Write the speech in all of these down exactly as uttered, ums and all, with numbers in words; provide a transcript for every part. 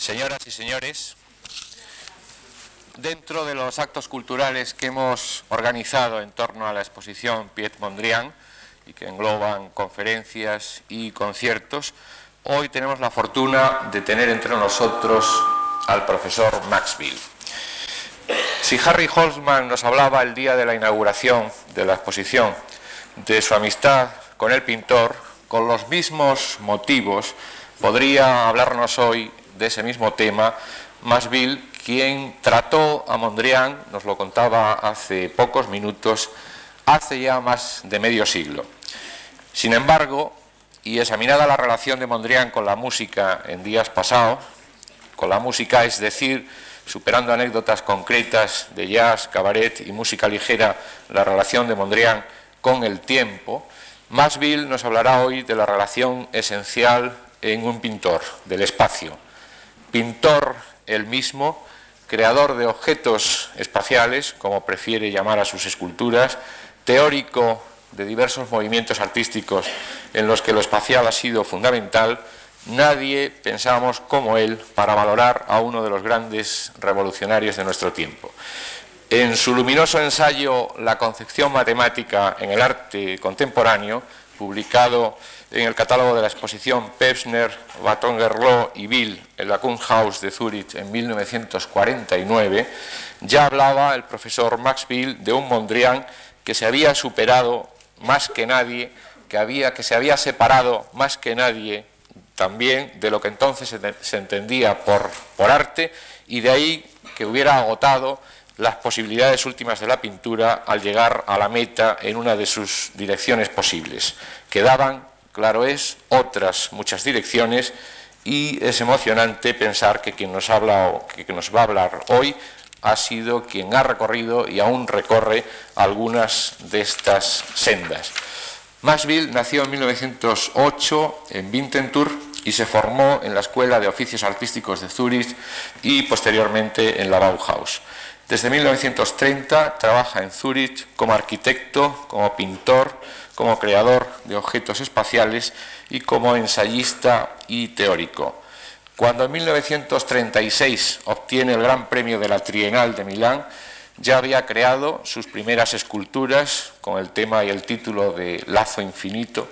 Señoras y señores, dentro de los actos culturales que hemos organizado en torno a la exposición Piet Mondrian y que engloban conferencias y conciertos, hoy tenemos la fortuna de tener entre nosotros al profesor Max Bill. Si Harry Holzman nos hablaba el día de la inauguración de la exposición de su amistad con el pintor, con los mismos motivos podría hablarnos hoy de ese mismo tema Max Bill, quien trató a Mondrian, nos lo contaba hace pocos minutos, hace ya más de medio siglo. Sin embargo, y examinada la relación de Mondrian con la música en días pasados, con la música, es decir, superando anécdotas concretas de jazz, cabaret y música ligera, la relación de Mondrian con el tiempo, Max Bill nos hablará hoy de la relación esencial en un pintor, del espacio. Pintor él mismo, creador de objetos espaciales, como prefiere llamar a sus esculturas, teórico de diversos movimientos artísticos en los que lo espacial ha sido fundamental, nadie pensamos como él para valorar a uno de los grandes revolucionarios de nuestro tiempo. En su luminoso ensayo La concepción matemática en el arte contemporáneo, publicado en el catálogo de la exposición Pevsner, Batón-Gerlot y Bill en la Kunsthaus de Zúrich en mil novecientos cuarenta y nueve, ya hablaba el profesor Max Bill de un Mondrian que se había superado más que nadie, que, había, que se había separado más que nadie también de lo que entonces se, se entendía por, por arte, y de ahí que hubiera agotado las posibilidades últimas de la pintura al llegar a la meta en una de sus direcciones posibles. Quedaban, claro es, otras muchas direcciones, y es emocionante pensar que quien nos habla o que nos va a hablar hoy ha sido quien ha recorrido y aún recorre algunas de estas sendas. Max Bill nació en mil novecientos ocho en Winterthur y se formó en la Escuela de Oficios Artísticos de Zúrich y posteriormente en la Bauhaus. Desde mil novecientos treinta trabaja en Zúrich como arquitecto, como pintor, como creador de objetos espaciales y como ensayista y teórico. Cuando en mil novecientos treinta y seis obtiene el Gran Premio de la Trienal de Milán, ya había creado sus primeras esculturas con el tema y el título de Lazo Infinito,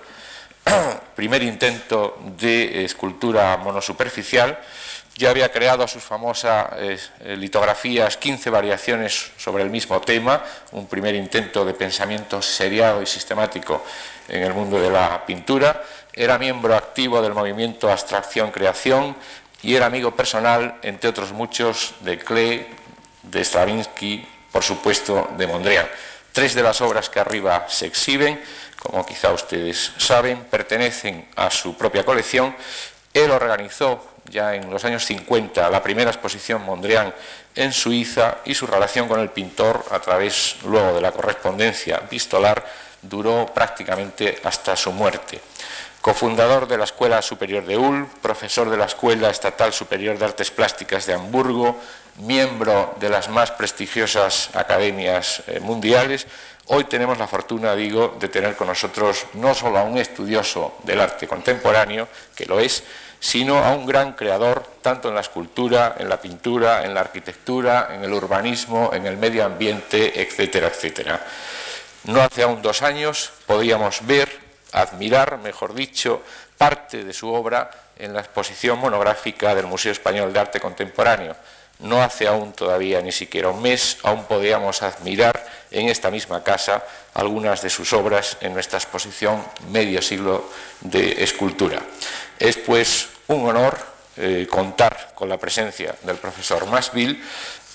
primer intento de escultura monosuperficial. Ya había creado sus famosas eh, litografías, quince variaciones sobre el mismo tema, un primer intento de pensamiento seriado y sistemático en el mundo de la pintura. Era miembro activo del movimiento Abstracción-Creación y era amigo personal, entre otros muchos, de Klee, de Stravinsky, por supuesto de Mondrian. Tres de las obras que arriba se exhiben, como quizá ustedes saben, pertenecen a su propia colección. Él organizó ya en los años cincuenta la primera exposición Mondrian en Suiza, y su relación con el pintor, a través luego de la correspondencia epistolar, duró prácticamente hasta su muerte. Cofundador de la Escuela Superior de Ulm, profesor de la Escuela Estatal Superior de Artes Plásticas de Hamburgo, miembro de las más prestigiosas academias mundiales, hoy tenemos la fortuna, digo, de tener con nosotros no solo a un estudioso del arte contemporáneo, que lo es, sino a un gran creador, tanto en la escultura, en la pintura, en la arquitectura, en el urbanismo, en el medio ambiente, etcétera, etcétera. No hace aún dos años podíamos ver, admirar, mejor dicho, parte de su obra en la exposición monográfica del Museo Español de Arte Contemporáneo. No hace aún todavía ni siquiera un mes, aún podíamos admirar en esta misma casa algunas de sus obras en nuestra exposición Medio Siglo de Escultura. Es pues un honor eh, contar con la presencia del profesor Max Bill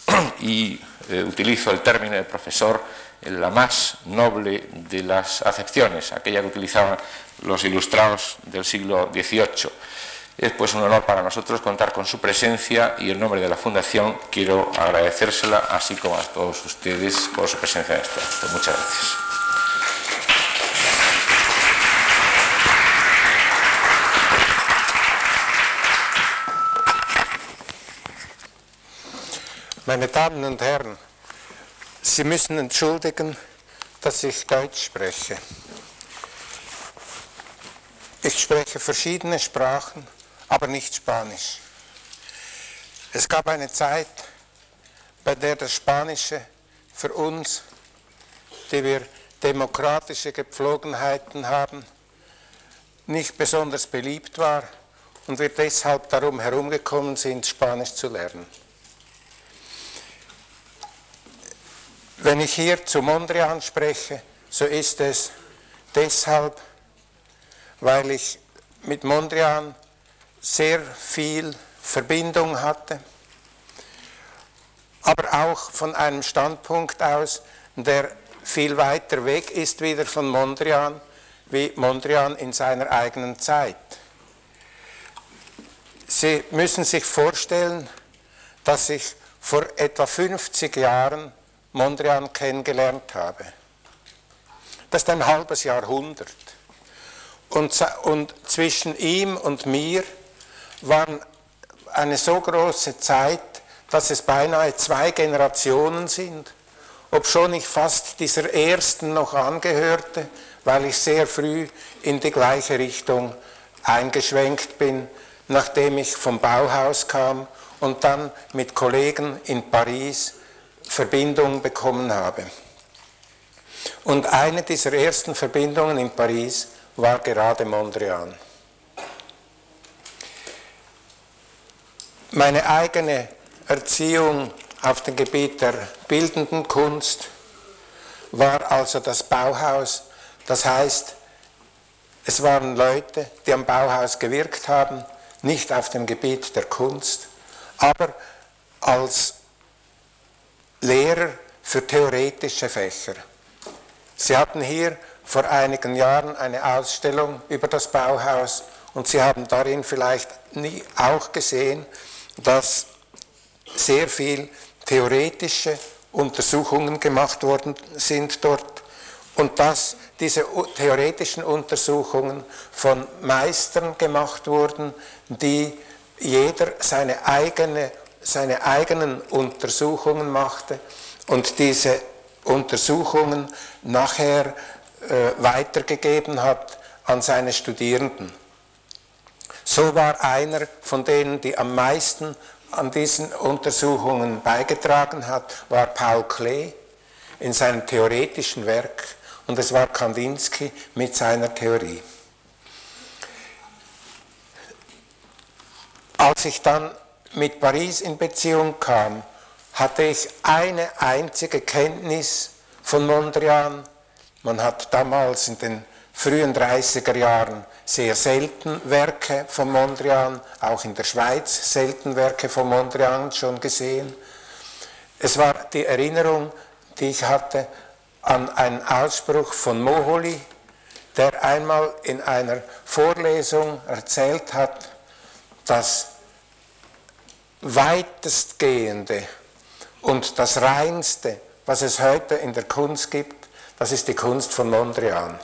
y eh, utilizo el término de profesor en la más noble de las acepciones, aquella que utilizaban los ilustrados del siglo dieciocho. Es pues un honor para nosotros contar con su presencia, y en nombre de la Fundación quiero agradecérsela, así como a todos ustedes, por su presencia en este acto. Muchas gracias. Meine Damen und Herren, Sie müssen entschuldigen, dass ich Deutsch spreche. Ich spreche verschiedene Sprachen, aber nicht Spanisch. Es gab eine Zeit, bei der das Spanische für uns, die wir demokratische Gepflogenheiten haben, nicht besonders beliebt war und wir deshalb darum herumgekommen sind, Spanisch zu lernen. Wenn ich hier zu Mondrian spreche, so ist es deshalb, weil ich mit Mondrian sehr viel Verbindung hatte, aber auch von einem Standpunkt aus, der viel weiter weg ist wieder von Mondrian, wie Mondrian in seiner eigenen Zeit. Sie müssen sich vorstellen, dass ich vor etwa fünfzig Jahren Mondrian kennengelernt habe. Das ist ein halbes Jahrhundert. Und, und zwischen ihm und mir war eine so große Zeit, dass es beinahe zwei Generationen sind, obschon ich fast dieser ersten noch angehörte, weil ich sehr früh in die gleiche Richtung eingeschwenkt bin, nachdem ich vom Bauhaus kam und dann mit Kollegen in Paris Verbindung bekommen habe. Und eine dieser ersten Verbindungen in Paris war gerade Mondrian. Meine eigene Erziehung auf dem Gebiet der bildenden Kunst war also das Bauhaus. Das heißt, es waren Leute, die am Bauhaus gewirkt haben, nicht auf dem Gebiet der Kunst, aber als Lehrer für theoretische Fächer. Sie hatten hier vor einigen Jahren eine Ausstellung über das Bauhaus und Sie haben darin vielleicht nie auch gesehen, dass sehr viel theoretische Untersuchungen gemacht worden sind dort und dass diese theoretischen Untersuchungen von Meistern gemacht wurden, die jeder seine, eigene, seine eigenen Untersuchungen machte und diese Untersuchungen nachher äh, weitergegeben hat an seine Studierenden. So war einer von denen, die am meisten an diesen Untersuchungen beigetragen hat, war Paul Klee in seinem theoretischen Werk und es war Kandinsky mit seiner Theorie. Als ich dann mit Paris in Beziehung kam, hatte ich eine einzige Kenntnis von Mondrian. Man hat damals in den frühen dreißiger Jahren sehr selten Werke von Mondrian, auch in der Schweiz selten Werke von Mondrian schon gesehen. Es war die Erinnerung, die ich hatte an einen Ausspruch von Moholy, der einmal in einer Vorlesung erzählt hat, das weitestgehende und das Reinste, was es heute in der Kunst gibt, das ist die Kunst von Mondrian.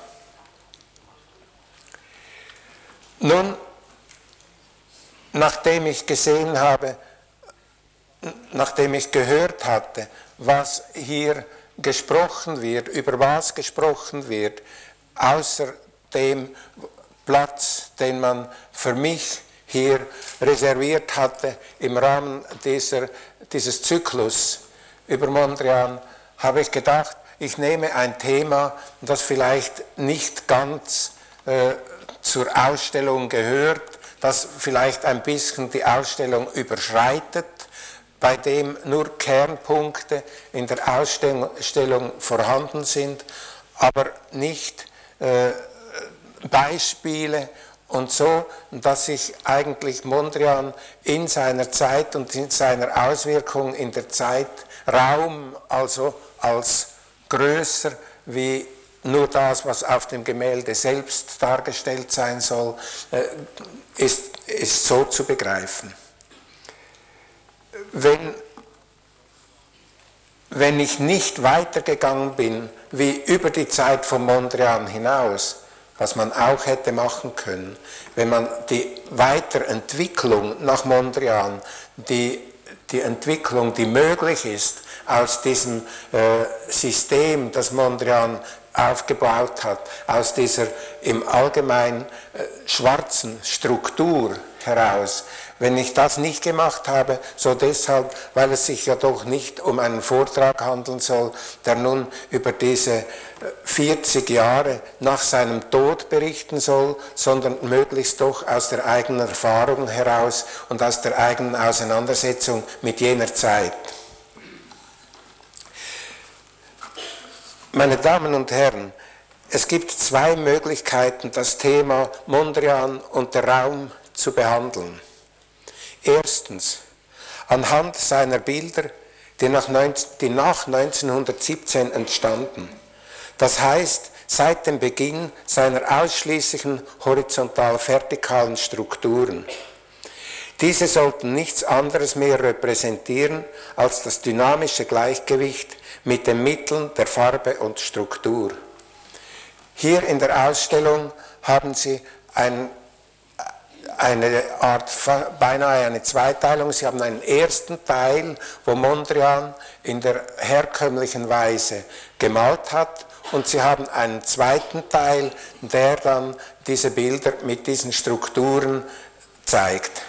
Nun, nachdem ich gesehen habe, nachdem ich gehört hatte, was hier gesprochen wird, über was gesprochen wird, außer dem Platz, den man für mich hier reserviert hatte im Rahmen dieser, dieses Zyklus über Mondrian, habe ich gedacht, ich nehme ein Thema, das vielleicht nicht ganz äh, zur Ausstellung gehört, das vielleicht ein bisschen die Ausstellung überschreitet, bei dem nur Kernpunkte in der Ausstellung vorhanden sind, aber nicht äh, Beispiele und so, dass ich eigentlich Mondrian in seiner Zeit und in seiner Auswirkung in der Zeit Raum, also als größer wie nur das, was auf dem Gemälde selbst dargestellt sein soll, ist, ist so zu begreifen. Wenn, wenn ich nicht weitergegangen bin, wie über die Zeit von Mondrian hinaus, was man auch hätte machen können, wenn man die Weiterentwicklung nach Mondrian, die, die Entwicklung, die möglich ist, aus diesem äh, System, das Mondrian aufgebaut hat, aus dieser im Allgemeinen äh, schwarzen Struktur heraus. Wenn ich das nicht gemacht habe, so deshalb, weil es sich ja doch nicht um einen Vortrag handeln soll, der nun über diese vierzig Jahre nach seinem Tod berichten soll, sondern möglichst doch aus der eigenen Erfahrung heraus und aus der eigenen Auseinandersetzung mit jener Zeit. Meine Damen und Herren, es gibt zwei Möglichkeiten, das Thema Mondrian und der Raum zu behandeln. Erstens, anhand seiner Bilder, die nach, die nach neunzehnhundertsiebzehn entstanden. Das heißt, seit dem Beginn seiner ausschließlichen horizontal-vertikalen Strukturen. Diese sollten nichts anderes mehr repräsentieren als das dynamische Gleichgewicht mit den Mitteln der Farbe und Struktur. Hier in der Ausstellung haben Sie ein, eine Art, beinahe eine Zweiteilung. Sie haben einen ersten Teil, wo Mondrian in der herkömmlichen Weise gemalt hat, und Sie haben einen zweiten Teil, der dann diese Bilder mit diesen Strukturen zeigt.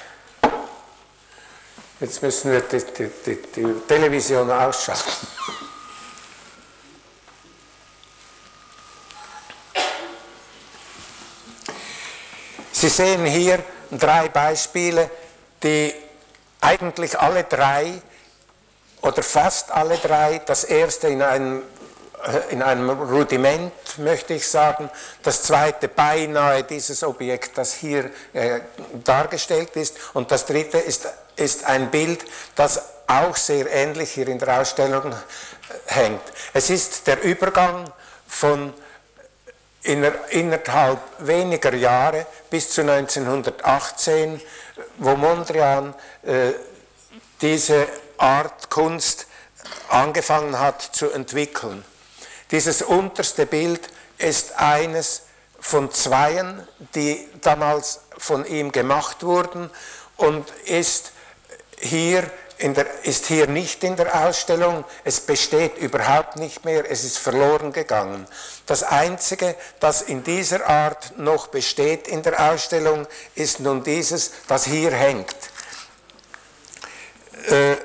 Jetzt müssen wir die, die, die, die Television ausschalten. Sie sehen hier drei Beispiele, die eigentlich alle drei oder fast alle drei, das erste in einem, in einem Rudiment, möchte ich sagen, das zweite beinahe dieses Objekt, das hier äh, dargestellt ist, und das dritte ist, ist ein Bild, das auch sehr ähnlich hier in der Ausstellung hängt. Es ist der Übergang von innerhalb weniger Jahre bis zu neunzehnhundertachtzehn, wo Mondrian äh, diese Art Kunst angefangen hat zu entwickeln. Dieses unterste Bild ist eines von zweien, die damals von ihm gemacht wurden, und ist hier In der, ist hier nicht in der Ausstellung, es besteht überhaupt nicht mehr, es ist verloren gegangen. Das Einzige, das in dieser Art noch besteht in der Ausstellung, ist nun dieses, das hier hängt. Äh,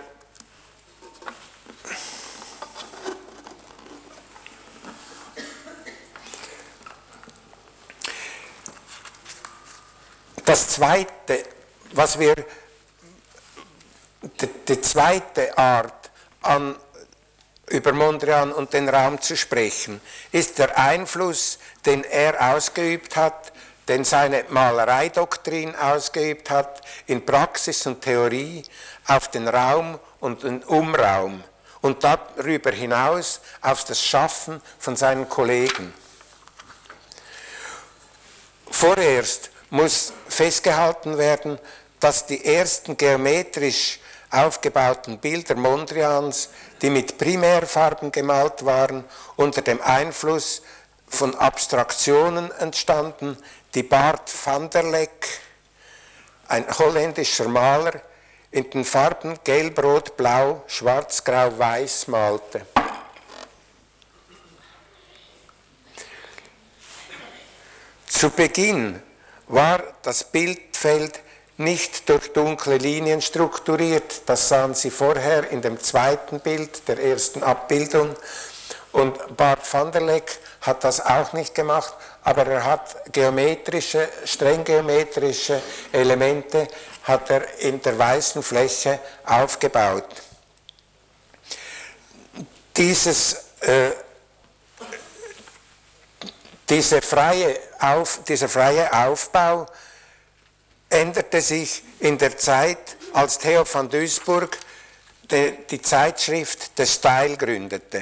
das Zweite, was wir Die, die zweite Art, an, über Mondrian und den Raum zu sprechen, ist der Einfluss, den er ausgeübt hat, den seine Malereidoktrin ausgeübt hat, in Praxis und Theorie auf den Raum und den Umraum und darüber hinaus auf das Schaffen von seinen Kollegen. Vorerst muss festgehalten werden, dass die ersten geometrisch aufgebauten Bilder Mondrians, die mit Primärfarben gemalt waren, unter dem Einfluss von Abstraktionen entstanden, die Bart van der Leck, ein holländischer Maler, in den Farben Gelb, Rot, Blau, Schwarz, Grau, Weiß malte. Zu Beginn war das Bildfeld nicht durch dunkle Linien strukturiert, das sahen Sie vorher in dem zweiten Bild der ersten Abbildung, und Bart van der Leck hat das auch nicht gemacht, aber er hat geometrische, streng geometrische Elemente hat er in der weißen Fläche aufgebaut. Dieses, äh, diese freie Auf, dieser freie Aufbau änderte sich in der Zeit, als Theo van Doesburg die, die Zeitschrift The Style gründete.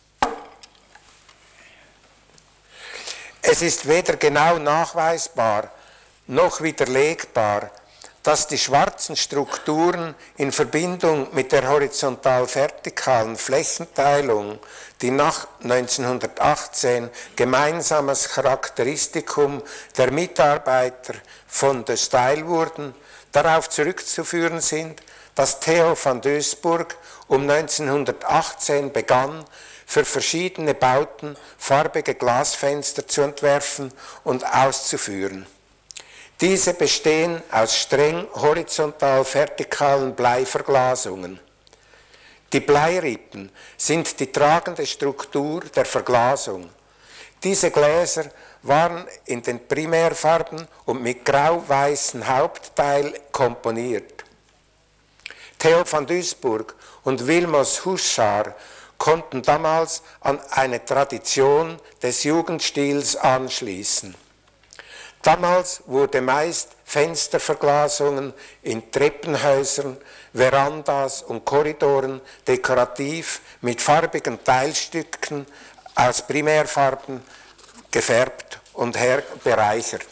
Es ist weder genau nachweisbar noch widerlegbar, dass die schwarzen Strukturen in Verbindung mit der horizontal-vertikalen Flächenteilung, die nach neunzehnhundertachtzehn gemeinsames Charakteristikum der Mitarbeiter von The Style wurden, darauf zurückzuführen sind, dass Theo van Doesburg um neunzehnhundertachtzehn begann, für verschiedene Bauten farbige Glasfenster zu entwerfen und auszuführen. Diese bestehen aus streng horizontal-vertikalen Bleiverglasungen. Die Bleirippen sind die tragende Struktur der Verglasung. Diese Gläser waren in den Primärfarben und mit grau-weißem Hauptteil komponiert. Theo van Doesburg und Wilmos Huszar konnten damals an eine Tradition des Jugendstils anschließen. Damals wurde meist Fensterverglasungen in Treppenhäusern, Verandas und Korridoren dekorativ mit farbigen Teilstücken aus Primärfarben gefärbt und bereichert.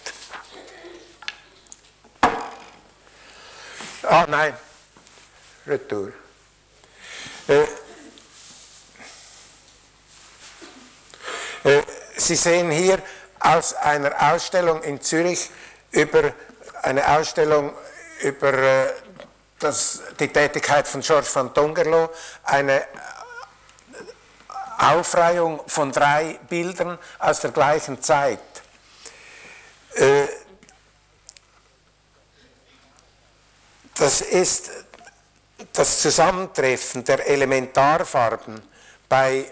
Ah, nein, Retour. Äh, äh, Sie sehen hier aus einer Ausstellung in Zürich über eine Ausstellung über äh, das, die Tätigkeit von George van Tongerlo, eine Aufreihung von drei Bildern aus der gleichen Zeit. Äh, das ist das Zusammentreffen der Elementarfarben bei,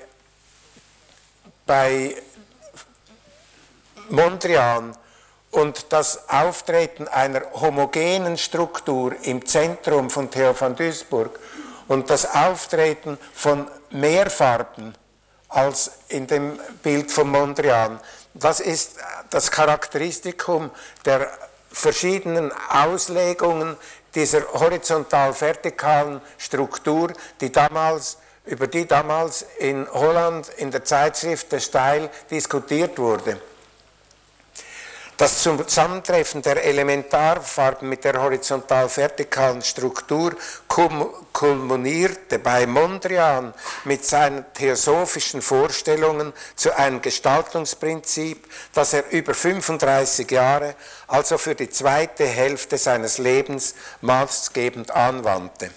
bei Mondrian und das Auftreten einer homogenen Struktur im Zentrum von Theo van Doesburg und das Auftreten von mehr Farben als in dem Bild von Mondrian. Das ist das Charakteristikum der verschiedenen Auslegungen dieser horizontal-vertikalen Struktur, die damals, über die damals in Holland in der Zeitschrift Der Style diskutiert wurde. Das Zusammentreffen der Elementarfarben mit der horizontal-vertikalen Struktur kulminierte bei Mondrian mit seinen theosophischen Vorstellungen zu einem Gestaltungsprinzip, das er über fünfunddreißig Jahre, also für die zweite Hälfte seines Lebens, maßgebend anwandte.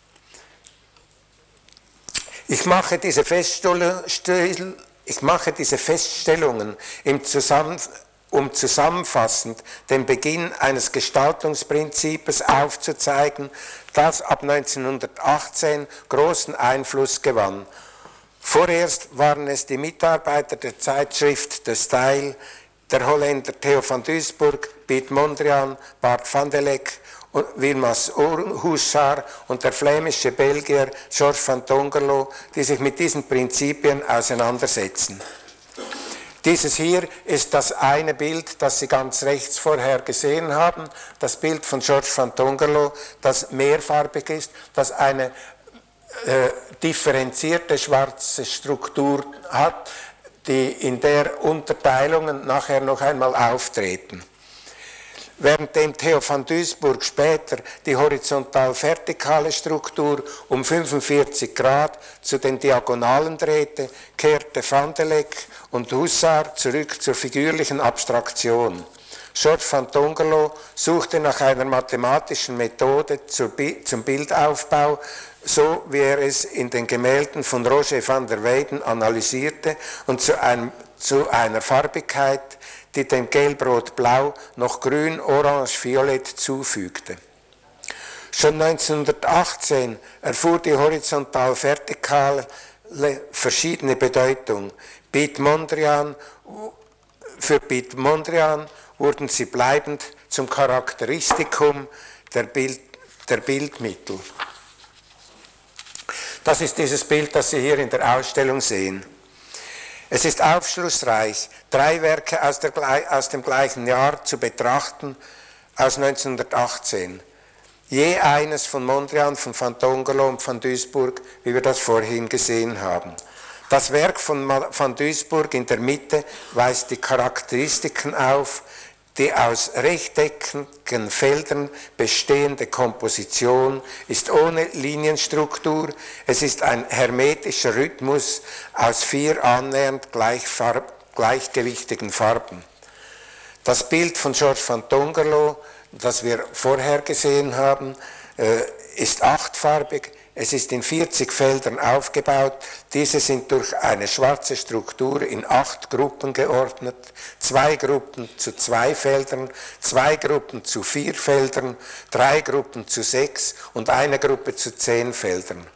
Ich mache diese Feststellungen, ich mache diese Feststellungen im Zusammenhang um zusammenfassend den Beginn eines Gestaltungsprinzips aufzuzeigen, das ab neunzehnhundertachtzehn großen Einfluss gewann. Vorerst waren es die Mitarbeiter der Zeitschrift Der Style, der Holländer Theo van Doesburg, Piet Mondrian, Bart van der Leck, Wilmos Huszar und der flämische Belgier George van Tongerlo, die sich mit diesen Prinzipien auseinandersetzen. Dieses hier ist das eine Bild, das Sie ganz rechts vorher gesehen haben, das Bild von George van Tongerlo, das mehrfarbig ist, das eine äh, differenzierte schwarze Struktur hat, die in der Unterteilungen nachher noch einmal auftreten. Währenddem Theo van Doesburg später die horizontal-vertikale Struktur um fünfundvierzig Grad zu den Diagonalen drehte, kehrte Van der Leck und Huszar zurück zur figürlichen Abstraktion. George van Tongerlo suchte nach einer mathematischen Methode zum Bildaufbau, so wie er es in den Gemälden von Roger van der Weyden analysierte, und zu, einem, zu einer Farbigkeit, die dem Gelb-Rot-Blau noch Grün, Orange, Violett zufügte. Schon neunzehnhundertachtzehn erfuhr die horizontal-vertikale verschiedene Bedeutung. Piet Mondrian, für Piet Mondrian wurden sie bleibend zum Charakteristikum der, Bild, der Bildmittel. Das ist dieses Bild, das Sie hier in der Ausstellung sehen. Es ist aufschlussreich, drei Werke aus, der, aus dem gleichen Jahr zu betrachten, aus neunzehnhundertachtzehn. Je eines von Mondrian, von Van Tongerlo und Van Doesburg, wie wir das vorhin gesehen haben. Das Werk von Van Doesburg in der Mitte weist die Charakteristiken auf, die aus rechteckigen Feldern bestehende Komposition ist ohne Linienstruktur, es ist ein hermetischer Rhythmus aus vier annähernd gleichfarb, gleichgewichtigen Farben. Das Bild von George van Tongerlo, das wir vorher gesehen haben, ist achtfarbig, Es ist in vierzig Feldern aufgebaut. Diese sind durch eine schwarze Struktur in acht Gruppen geordnet. Zwei Gruppen zu zwei Feldern, zwei Gruppen zu vier Feldern, drei Gruppen zu sechs und eine Gruppe zu zehn Feldern.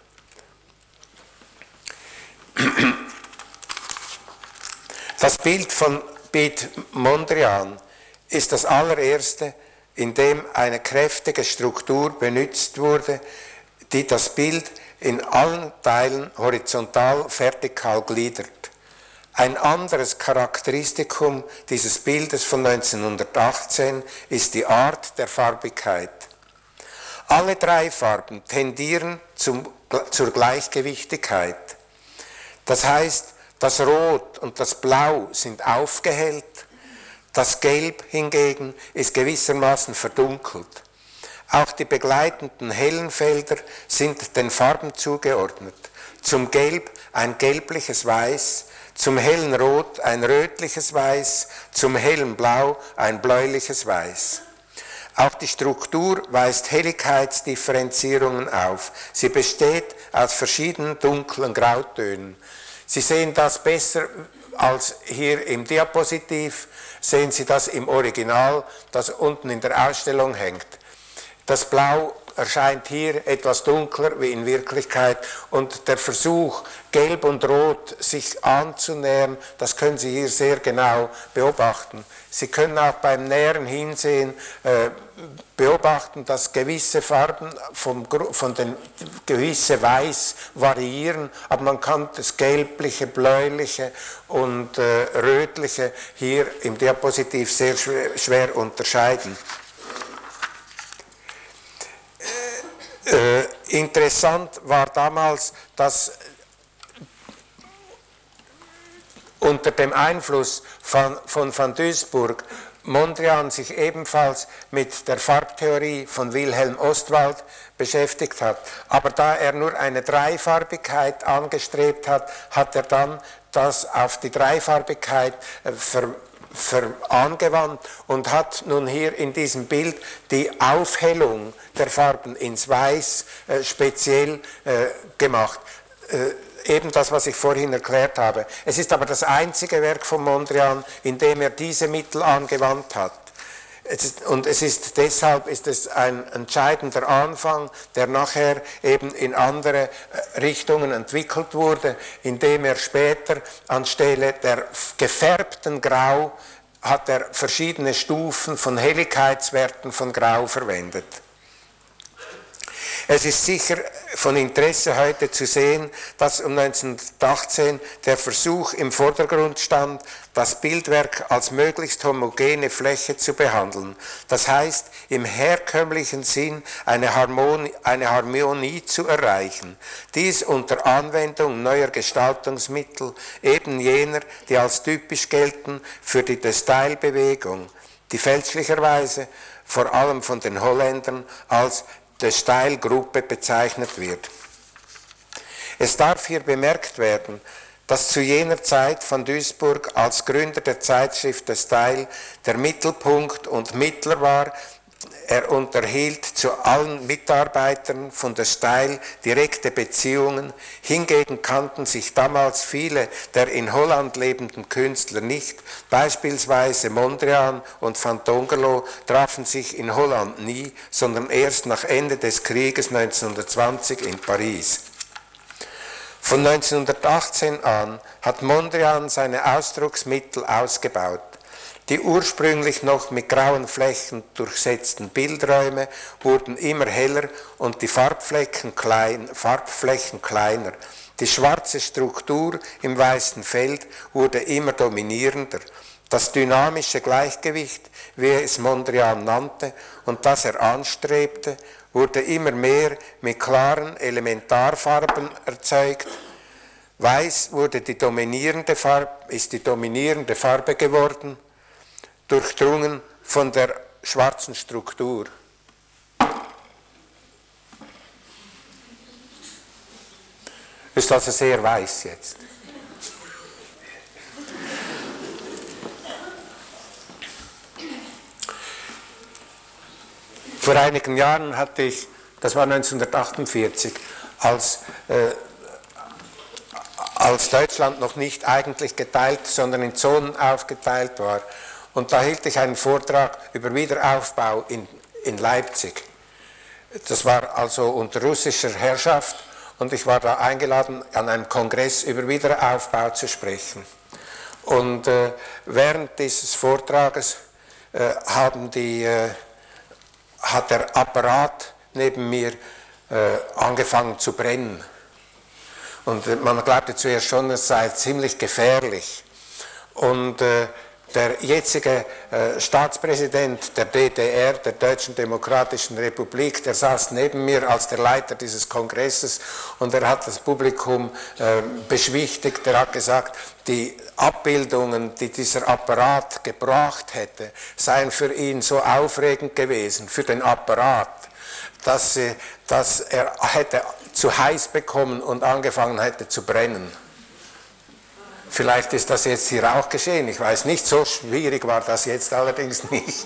Das Bild von Piet Mondrian ist das allererste, in dem eine kräftige Struktur benutzt wurde, die das Bild in allen Teilen horizontal-vertikal gliedert. Ein anderes Charakteristikum dieses Bildes von neunzehnhundertachtzehn ist die Art der Farbigkeit. Alle drei Farben tendieren zum, zur Gleichgewichtigkeit. Das heißt, das Rot und das Blau sind aufgehellt, das Gelb hingegen ist gewissermaßen verdunkelt. Auch die begleitenden hellen Felder sind den Farben zugeordnet. Zum Gelb ein gelbliches Weiß, zum hellen Rot ein rötliches Weiß, zum hellen Blau ein bläuliches Weiß. Auch die Struktur weist Helligkeitsdifferenzierungen auf. Sie besteht aus verschiedenen dunklen Grautönen. Sie sehen das besser als hier im Diapositiv, sehen Sie das im Original, das unten in der Ausstellung hängt. Das Blau erscheint hier etwas dunkler wie in Wirklichkeit und der Versuch, Gelb und Rot sich anzunähern, das können Sie hier sehr genau beobachten. Sie können auch beim näheren Hinsehen äh, beobachten, dass gewisse Farben vom, von den gewisse Weiß variieren, aber man kann das Gelbliche, Bläuliche und äh, Rötliche hier im Diapositiv sehr schwer, schwer unterscheiden. Äh, interessant war damals, dass unter dem Einfluss von, von van Doesburg Mondrian sich ebenfalls mit der Farbtheorie von Wilhelm Ostwald beschäftigt hat. Aber da er nur eine Dreifarbigkeit angestrebt hat, hat er dann das auf die Dreifarbigkeit äh, ver Ver angewandt und hat nun hier in diesem Bild die Aufhellung der Farben ins Weiß äh, speziell äh, gemacht. Äh, eben das, was ich vorhin erklärt habe. Es ist aber das einzige Werk von Mondrian, in dem er diese Mittel angewandt hat. Es ist, und es ist, deshalb ist es ein entscheidender Anfang, der nachher eben in andere Richtungen entwickelt wurde, indem er später anstelle der gefärbten Grau hat er verschiedene Stufen von Helligkeitswerten von Grau verwendet. Es ist sicher von Interesse heute zu sehen, dass um neunzehnhundertachtzehn der Versuch im Vordergrund stand, das Bildwerk als möglichst homogene Fläche zu behandeln. Das heißt, im herkömmlichen Sinn eine Harmonie, eine Harmonie zu erreichen. Dies unter Anwendung neuer Gestaltungsmittel, eben jener, die als typisch gelten für die De-Stijl-Bewegung, die fälschlicherweise vor allem von den Holländern als De-Stijl-Gruppe bezeichnet wird. Es darf hier bemerkt werden, dass zu jener Zeit van Doesburg als Gründer der Zeitschrift De-Stijl der Mittelpunkt und Mittler war. Er unterhielt zu allen Mitarbeitern von De-Stijl direkte Beziehungen. Hingegen kannten sich damals viele der in Holland lebenden Künstler nicht. Beispielsweise Mondrian und Van Tongerlo trafen sich in Holland nie, sondern erst nach Ende des Krieges neunzehnhundertzwanzig in Paris. Von neunzehnhundertachtzehn an hat Mondrian seine Ausdrucksmittel ausgebaut. Die ursprünglich noch mit grauen Flächen durchsetzten Bildräume wurden immer heller und die Farbflächen, klein, Farbflächen kleiner. Die schwarze Struktur im weißen Feld wurde immer dominierender. Das dynamische Gleichgewicht, wie es Mondrian nannte und das er anstrebte, wurde immer mehr mit klaren Elementarfarben erzeugt. Weiß wurde die dominierende Farbe, ist die dominierende Farbe geworden, durchdrungen von der schwarzen Struktur. Ist also sehr weiß jetzt. Vor einigen Jahren hatte ich, das war neunzehnhundertachtundvierzig, als, äh, als Deutschland noch nicht eigentlich geteilt, sondern in Zonen aufgeteilt war. Und da hielt ich einen Vortrag über Wiederaufbau in, in Leipzig. Das war also unter russischer Herrschaft und ich war da eingeladen, an einem Kongress über Wiederaufbau zu sprechen. Und äh, während dieses Vortrages äh, haben die, äh, hat der Apparat neben mir äh, angefangen zu brennen. Und äh, man glaubte zuerst schon, es sei ziemlich gefährlich. Und äh, der jetzige äh, Staatspräsident der D D R, der Deutschen Demokratischen Republik, der saß neben mir als der Leiter dieses Kongresses und er hat das Publikum äh, beschwichtigt. Er hat gesagt, die Abbildungen, die dieser Apparat gebracht hätte, seien für ihn so aufregend gewesen, für den Apparat, dass, äh, dass er hätte zu heiß bekommen und angefangen hätte zu brennen. Vielleicht ist das jetzt hier auch geschehen, ich weiß nicht, so schwierig war das jetzt allerdings nicht.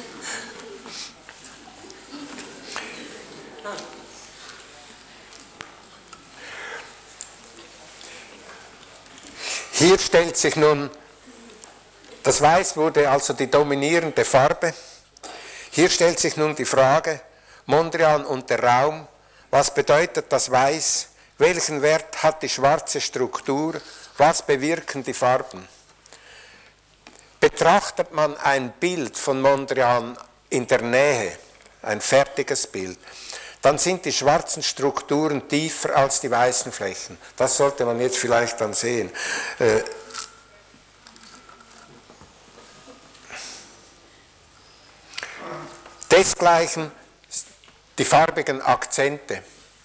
Hier stellt sich nun, das Weiß wurde also die dominierende Farbe, hier stellt sich nun die Frage, Mondrian und der Raum, was bedeutet das Weiß, welchen Wert hat die schwarze Struktur, was bewirken die Farben? Betrachtet man ein Bild von Mondrian in der Nähe, ein fertiges Bild, dann sind die schwarzen Strukturen tiefer als die weißen Flächen. Das sollte man jetzt vielleicht dann sehen. Äh, desgleichen die farbigen Akzente.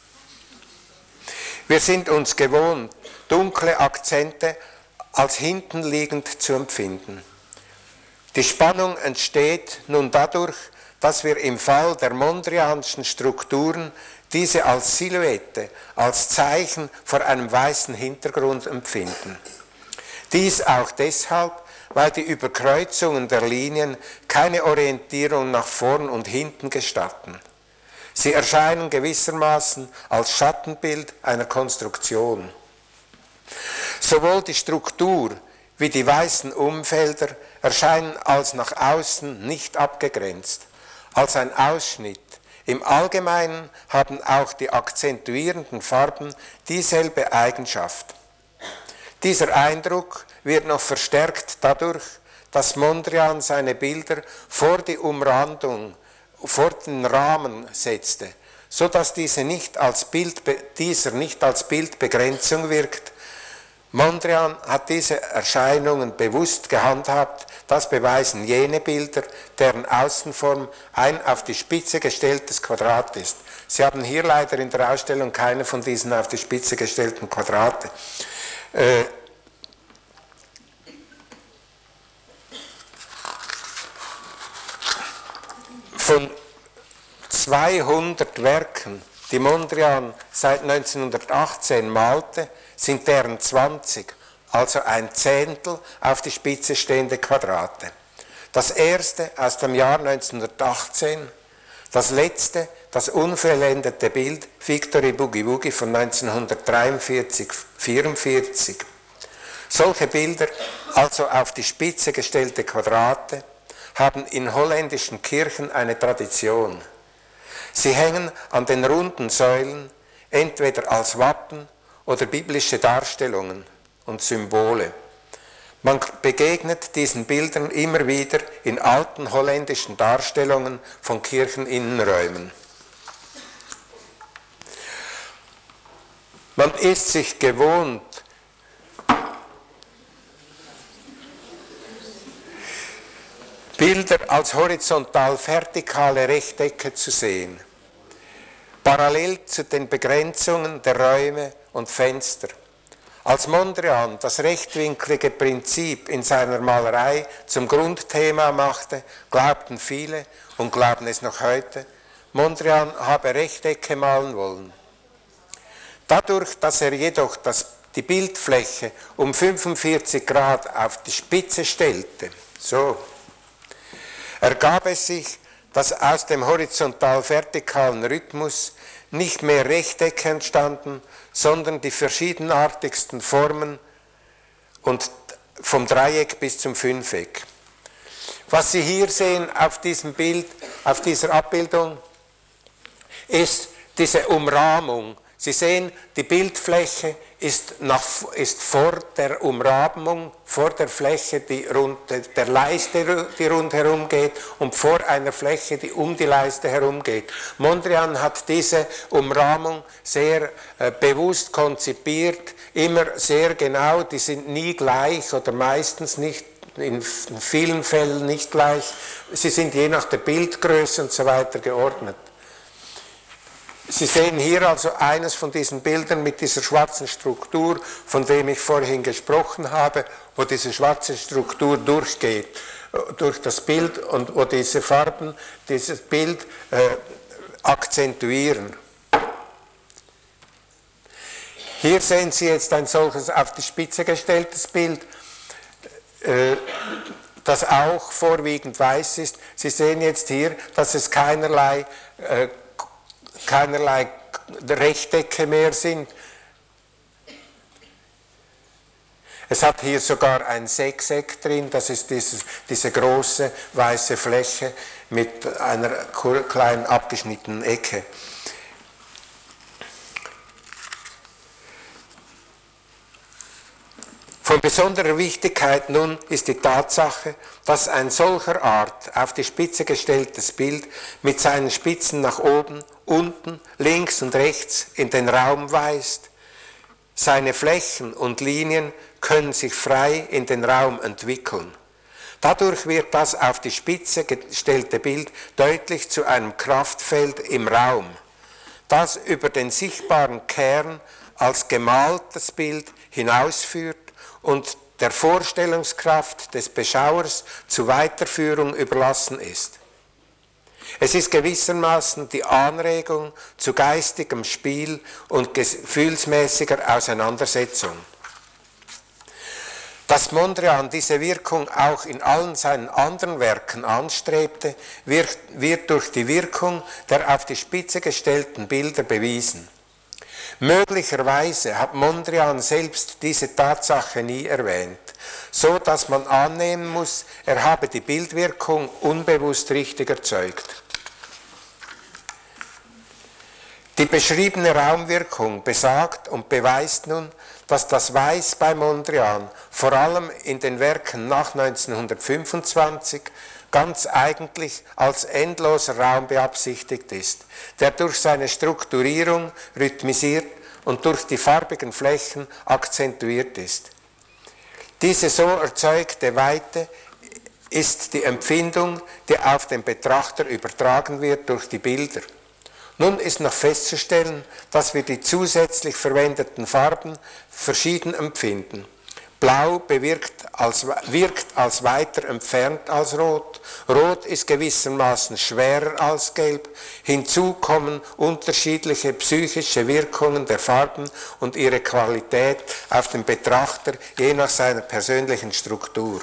Wir sind uns gewohnt, dunkle Akzente als hinten liegend zu empfinden. Die Spannung entsteht nun dadurch, dass wir im Fall der mondrianischen Strukturen diese als Silhouette, als Zeichen vor einem weißen Hintergrund empfinden. Dies auch deshalb, weil die Überkreuzungen der Linien keine Orientierung nach vorn und hinten gestatten. Sie erscheinen gewissermaßen als Schattenbild einer Konstruktion. Sowohl die Struktur wie die weißen Umfelder erscheinen als nach außen nicht abgegrenzt, als ein Ausschnitt. Im Allgemeinen haben auch die akzentuierenden Farben dieselbe Eigenschaft. Dieser Eindruck wird noch verstärkt dadurch, dass Mondrian seine Bilder vor die Umrandung, vor den Rahmen setzte, so dass diese nicht als Bild, dieser nicht als Bildbegrenzung wirkt. Mondrian hat diese Erscheinungen bewusst gehandhabt, das beweisen jene Bilder, deren Außenform ein auf die Spitze gestelltes Quadrat ist. Sie haben hier leider in der Ausstellung keine von diesen auf die Spitze gestellten Quadrate. Äh, von zweihundert Werken, die Mondrian seit neunzehnhundertachtzehn malte, sind deren zwanzig, also ein Zehntel, auf die Spitze stehende Quadrate. Das erste aus dem Jahr neunzehnhundertachtzehn, das letzte, das unvollendete Bild, Victory Boogie Woogie von neunzehnhundertdreiundvierzig vierundvierzig. Solche Bilder, also auf die Spitze gestellte Quadrate, haben in holländischen Kirchen eine Tradition. Sie hängen an den runden Säulen, entweder als Wappen oder biblische Darstellungen und Symbole. Man begegnet diesen Bildern immer wieder in alten holländischen Darstellungen von Kircheninnenräumen. Man ist sich gewohnt, Bilder als horizontal-vertikale Rechtecke zu sehen, parallel zu den Begrenzungen der Räume und Fenster. Als Mondrian das rechtwinklige Prinzip in seiner Malerei zum Grundthema machte, glaubten viele und glauben es noch heute, Mondrian habe Rechtecke malen wollen. Dadurch, dass er jedoch das, die Bildfläche um fünfundvierzig Grad auf die Spitze stellte, so, ergab es sich, dass aus dem horizontal-vertikalen Rhythmus nicht mehr Rechtecke entstanden, sondern die verschiedenartigsten Formen und vom Dreieck bis zum Fünfeck. Was Sie hier sehen auf diesem Bild, auf dieser Abbildung, ist diese Umrahmung. Sie sehen, die Bildfläche ist, nach, ist vor der Umrahmung, vor der Fläche, die rund, der Leiste, die rundherum geht, und vor einer Fläche, die um die Leiste herum geht. Mondrian hat diese Umrahmung sehr äh, bewusst konzipiert, immer sehr genau, die sind nie gleich oder meistens nicht, in vielen Fällen nicht gleich. Sie sind je nach der Bildgröße und so weiter geordnet. Sie sehen hier also eines von diesen Bildern mit dieser schwarzen Struktur, von dem ich vorhin gesprochen habe, wo diese schwarze Struktur durchgeht, durch das Bild und wo diese Farben dieses Bild äh, akzentuieren. Hier sehen Sie jetzt ein solches auf die Spitze gestelltes Bild, äh, das auch vorwiegend weiß ist. Sie sehen jetzt hier, dass es keinerlei äh, keinerlei Rechtecke mehr sind. Es hat hier sogar ein Sechseck drin, das ist dieses, diese große weiße Fläche mit einer kleinen abgeschnittenen Ecke. Von besonderer Wichtigkeit nun ist die Tatsache, dass ein solcher Art auf die Spitze gestelltes Bild mit seinen Spitzen nach oben, unten, links und rechts in den Raum weist. Seine Flächen und Linien können sich frei in den Raum entwickeln. Dadurch wird das auf die Spitze gestellte Bild deutlich zu einem Kraftfeld im Raum, das über den sichtbaren Kern als gemaltes Bild hinausführt und der Vorstellungskraft des Beschauers zur Weiterführung überlassen ist. Es ist gewissermaßen die Anregung zu geistigem Spiel und gefühlsmäßiger Auseinandersetzung. Dass Mondrian diese Wirkung auch in allen seinen anderen Werken anstrebte, wird, wird durch die Wirkung der auf die Spitze gestellten Bilder bewiesen. Möglicherweise hat Mondrian selbst diese Tatsache nie erwähnt, so dass man annehmen muss, er habe die Bildwirkung unbewusst richtig erzeugt. Die beschriebene Raumwirkung besagt und beweist nun, dass das Weiß bei Mondrian vor allem in den Werken nach neunzehnhundertfünfundzwanzig ganz eigentlich als endloser Raum beabsichtigt ist, der durch seine Strukturierung rhythmisiert und durch die farbigen Flächen akzentuiert ist. Diese so erzeugte Weite ist die Empfindung, die auf den Betrachter übertragen wird durch die Bilder. Nun ist noch festzustellen, dass wir die zusätzlich verwendeten Farben verschieden empfinden. Blau bewirkt als, wirkt als weiter entfernt als Rot. Rot ist gewissermaßen schwerer als Gelb. Hinzu kommen unterschiedliche psychische Wirkungen der Farben und ihre Qualität auf den Betrachter je nach seiner persönlichen Struktur.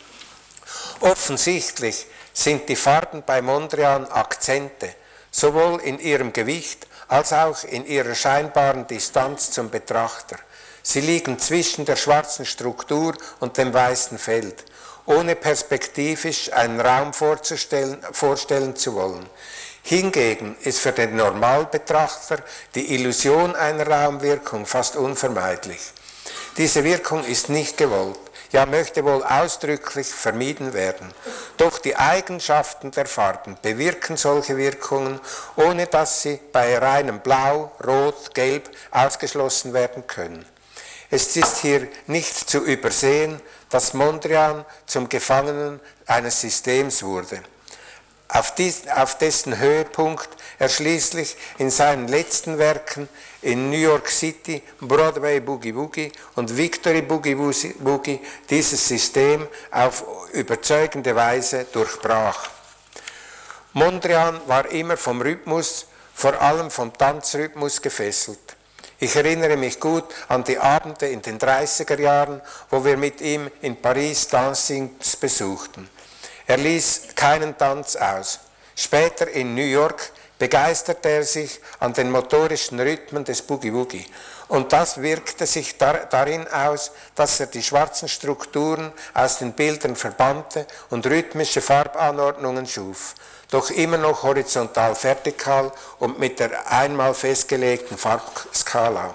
Offensichtlich sind die Farben bei Mondrian Akzente, sowohl in ihrem Gewicht als auch in ihrer scheinbaren Distanz zum Betrachter. Sie liegen zwischen der schwarzen Struktur und dem weißen Feld, ohne perspektivisch einen Raum vorzustellen, vorstellen zu wollen. Hingegen ist für den Normalbetrachter die Illusion einer Raumwirkung fast unvermeidlich. Diese Wirkung ist nicht gewollt, ja möchte wohl ausdrücklich vermieden werden. Doch die Eigenschaften der Farben bewirken solche Wirkungen, ohne dass sie bei reinem Blau, Rot, Gelb ausgeschlossen werden können. Es ist hier nicht zu übersehen, dass Mondrian zum Gefangenen eines Systems wurde, auf, dies, auf dessen Höhepunkt er schließlich in seinen letzten Werken in New York City, Broadway Boogie Woogie und Victory Boogie Woogie dieses System auf überzeugende Weise durchbrach. Mondrian war immer vom Rhythmus, vor allem vom Tanzrhythmus gefesselt. Ich erinnere mich gut an die Abende in den dreißiger Jahren, wo wir mit ihm in Paris Dancings besuchten. Er ließ keinen Tanz aus. Später in New York begeisterte er sich an den motorischen Rhythmen des Boogie-Woogie. Und das wirkte sich dar, darin aus, dass er die schwarzen Strukturen aus den Bildern verbannte und rhythmische Farbanordnungen schuf, doch immer noch horizontal-vertikal und mit der einmal festgelegten Farbskala.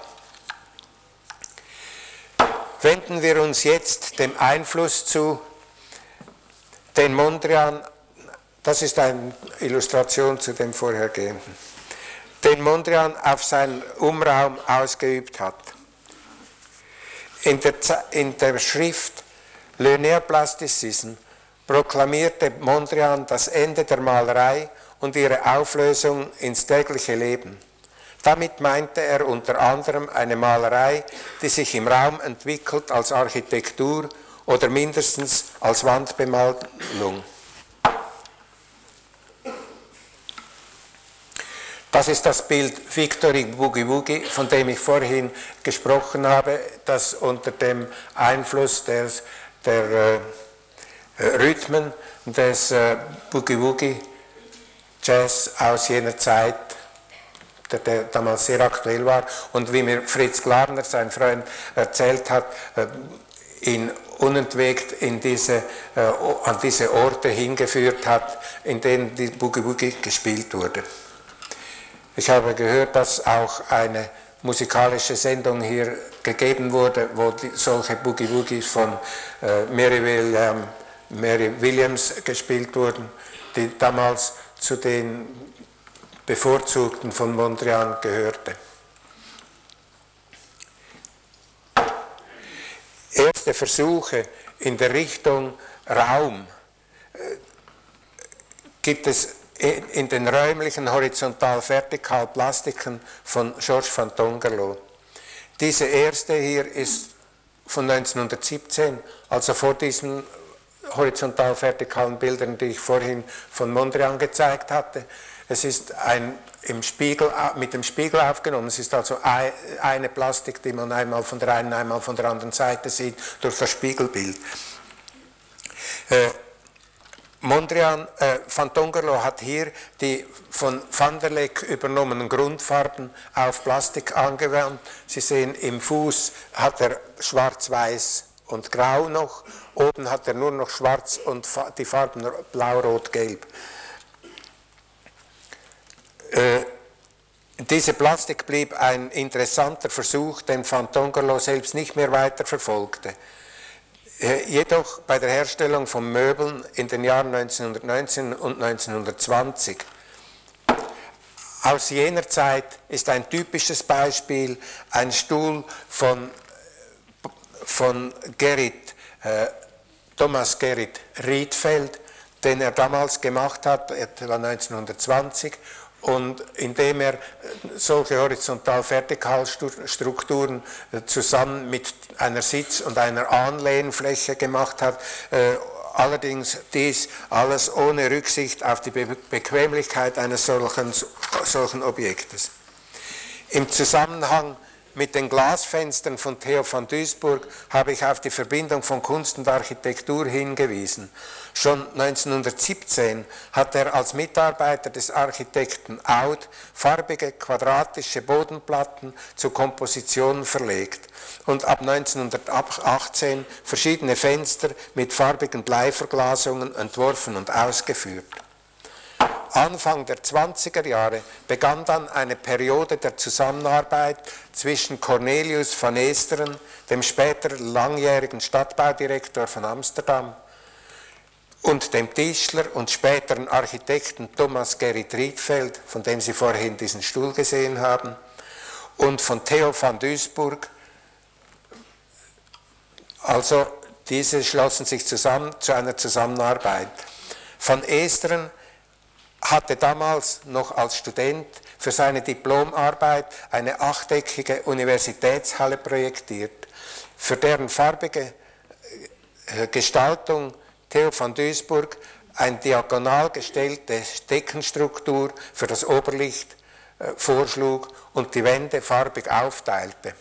Wenden wir uns jetzt dem Einfluss zu, den Mondrian, das ist eine Illustration zu dem vorhergehenden, den Mondrian auf seinen Umraum ausgeübt hat. In der, in der Schrift Le Néoplasticisme proklamierte Mondrian das Ende der Malerei und ihre Auflösung ins tägliche Leben. Damit meinte er unter anderem eine Malerei, die sich im Raum entwickelt als Architektur oder mindestens als Wandbemalung. Das ist das Bild Victory Boogie Woogie, von dem ich vorhin gesprochen habe, das unter dem Einfluss der, der äh, Rhythmen des äh, Boogie Woogie Jazz aus jener Zeit, der, der damals sehr aktuell war und wie mir Fritz Glarner, sein Freund, erzählt hat, äh, ihn unentwegt in diese, äh, an diese Orte hingeführt hat, in denen die Boogie Woogie gespielt wurde. Ich habe gehört, dass auch eine musikalische Sendung hier gegeben wurde, wo die, solche Boogie Woogies von äh, Mary, William, Mary Williams gespielt wurden, die damals zu den bevorzugten von Mondrian gehörte. Erste Versuche in der Richtung Raum äh, gibt es in den räumlichen Horizontal-Vertikal-Plastiken von Georges van Tongerlo. Diese erste hier ist von neunzehnhundertsiebzehn, also vor diesen horizontal-vertikalen Bildern, die ich vorhin von Mondrian gezeigt hatte. Es ist ein, im Spiegel, mit dem Spiegel aufgenommen, es ist also eine Plastik, die man einmal von der einen, einmal von der anderen Seite sieht, durch das Spiegelbild. Äh, Mondrian, äh, Van Tongerlo hat hier die von Van der Leck übernommenen Grundfarben auf Plastik angewandt. Sie sehen, im Fuß hat er schwarz-weiß und grau noch, oben hat er nur noch schwarz und die Farben blau, rot, gelb. Äh, diese Plastik blieb ein interessanter Versuch, den Van Tongerlo selbst nicht mehr weiter verfolgte. Jedoch bei der Herstellung von Möbeln in den Jahren neunzehnhundertneunzehn und neunzehnhundertzwanzig. Aus jener Zeit ist ein typisches Beispiel ein Stuhl von, von Gerrit, äh, Thomas Gerrit Rietveld, den er damals gemacht hat, etwa neunzehnhundertzwanzig, und indem er solche Horizontal-Vertikal-Strukturen zusammen mit einer Sitz- und einer Anlehnfläche gemacht hat, äh, allerdings dies alles ohne Rücksicht auf die Be Bequemlichkeit eines solchen, solchen Objektes. Im Zusammenhang mit den Glasfenstern von Theo van Duisburg habe ich auf die Verbindung von Kunst und Architektur hingewiesen. Schon neunzehnhundertsiebzehn hat er als Mitarbeiter des Architekten Aud farbige quadratische Bodenplatten zu Kompositionen verlegt und ab neunzehnhundertachtzehn verschiedene Fenster mit farbigen Bleiverglasungen entworfen und ausgeführt. Anfang der zwanziger Jahre begann dann eine Periode der Zusammenarbeit zwischen Cornelius van Eesteren, dem später langjährigen Stadtbaudirektor von Amsterdam, und dem Tischler und späteren Architekten Thomas Gerrit Rietveld, von dem Sie vorhin diesen Stuhl gesehen haben, und von Theo van Duisburg. Also diese schlossen sich zusammen zu einer Zusammenarbeit. Van Eesteren hatte damals noch als Student für seine Diplomarbeit eine achteckige Universitätshalle projektiert, für deren farbige Gestaltung Theo van Duisburg eine diagonal gestellte Deckenstruktur für das Oberlicht äh, vorschlug und die Wände farbig aufteilte.